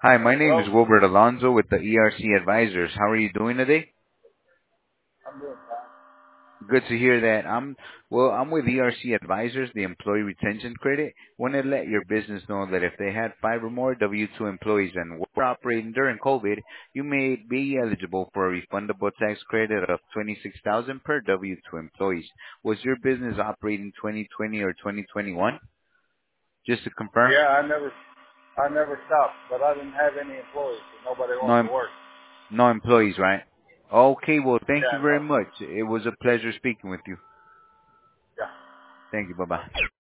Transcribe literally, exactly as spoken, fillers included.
Hi, my name Hello? is Wilbert Alonzo with the E R C Advisors. How are you doing today? I'm doing fine. Good to hear that. I'm well. I'm with E R C Advisors, the Employee Retention Credit. Want to let your business know that if they had five or more W two employees and were operating during COVID, you may be eligible for a refundable tax credit of twenty-six thousand dollars per W two employees. Was your business operating twenty twenty or twenty twenty-one? Just to confirm, Yeah, I never, I never stopped, but I didn't have any employees, so nobody no, wanted to em- work. no employees, right? Okay. Well, thank you Yeah, very no. much. It was a pleasure speaking with you. Yeah. Thank you. Bye bye.